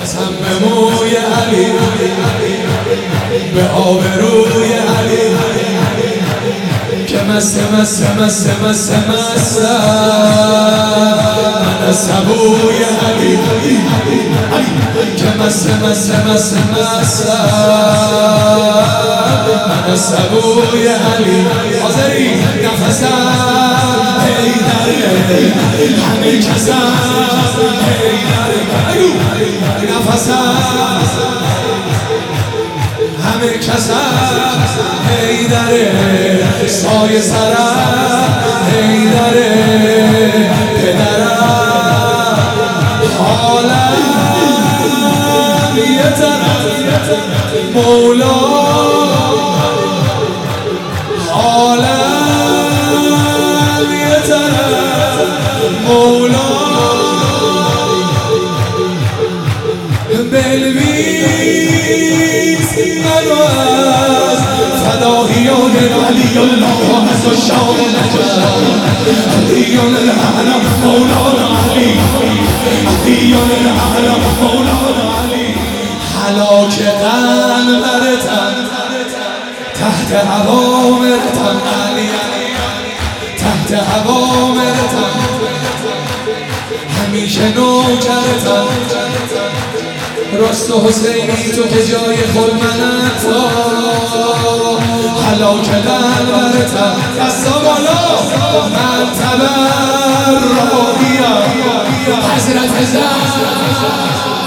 قسم به موی علی، به آبروی علی که مست مست مست مست مست من سبوی علی که مست مست مست مست من سبوی علی. حاضری نفسم حیدره همه کسم حیدره نفسم همه کسم حیدره سایه سرم حیدره پدرم حالم یه طرف مولا حالم یه طرف مولا بلویز منو از فداهیان علی الله از و شام علیان العالم مولانا علی علیان العالم مولانا علی هلاک قلبرتم تحت اوامرتم علی تحت اوامرتم همیشه نوکرتم راست و حسینی تو که جای خود منت هلاک قلبرتم دستا بالا من تبرئیم حضرت زهرا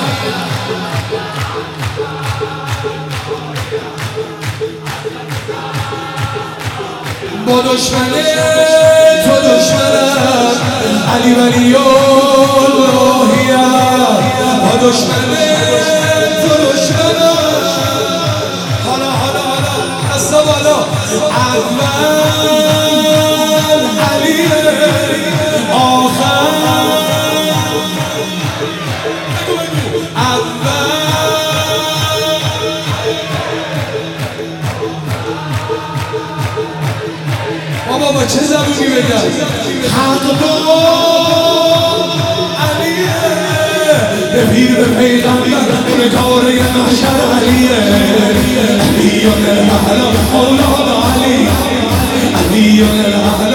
با دشمن تو دشمنم علی ولی اللهیم با دشمن تو دشمنم حالا حالا حالا دستا بالا اول علی آخر بابا چه زبونی بگم حق با علیه به پیر به پیغمبر اون کاره محشر علیه علیان العالم مولانا علی علیان العالم